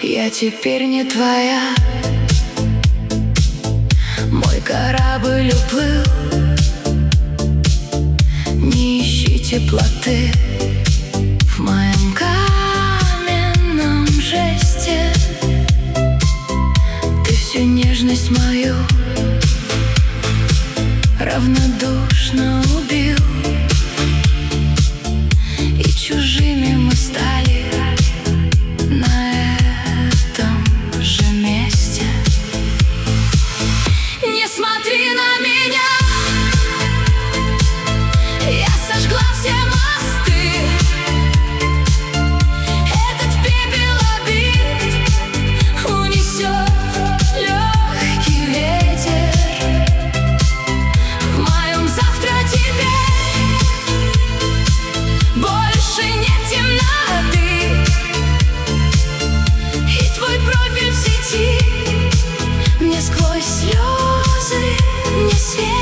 Я теперь не твоя. Мой корабль уплыл. Не ищи теплоты в моем каменном жесте. Ты всю нежность мою равнодушно убил. И чужими мы стали на этом же месте. Не смотри на меня, я сожгла все мосты. Этот пепел обид унесет легкий ветер. В моем завтра теперь больше нет темноты. И твой профиль в сети мне сквозь слезы не светит.